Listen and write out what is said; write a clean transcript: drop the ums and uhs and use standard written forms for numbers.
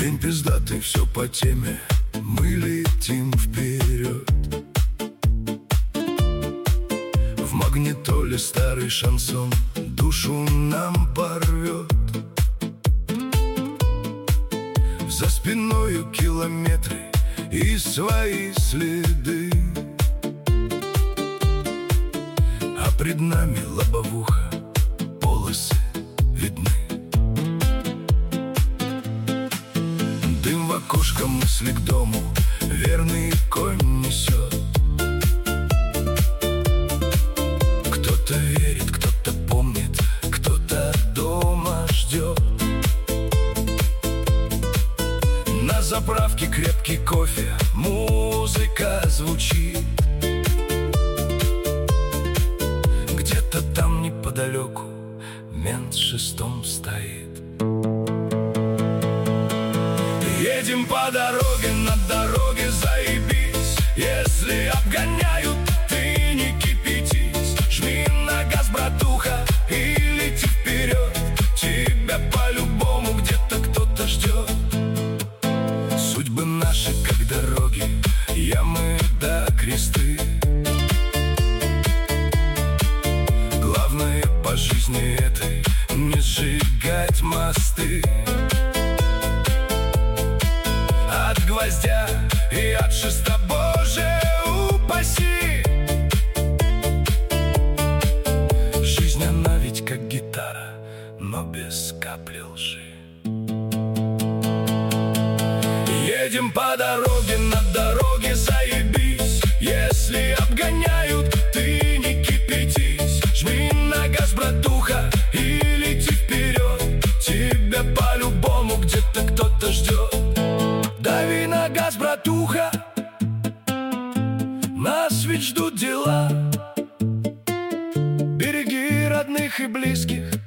День пиздатый, все по теме, мы летим вперед. В магнитоле старый шансон душу нам порвет. За спиною километры и свои следы, а пред нами лобовуха, полосы видны. Дым в окошко, мысли к дому, верный конь несет. Кто-то верит, кто-то помнит, кто-то дома ждет. На заправке крепкий кофе, музыка звучит. Где-то там неподалеку мент с шестом стоит. Едем по дороге, на дороге заебись. Если обгоняют, ты не кипятись. Жми на газ, братуха, и лети вперед. Тебя по-любому где-то кто-то ждет. Судьбы наши, как дороги, ямы да кресты. Главное по жизни этой не сжигать мосты. От гвоздя и от шеста, Боже упаси. Жизнь она ведь как гитара, но без капли лжи. Едем по дороге, на дороге заебись. Если обгоняют, ты не кипятись. Жми на газ, братуха, и лети вперед. Тебя по-любому где-то кто-то ждет. Дави на газ, братуха, нас ведь ждут дела. Береги родных и близких,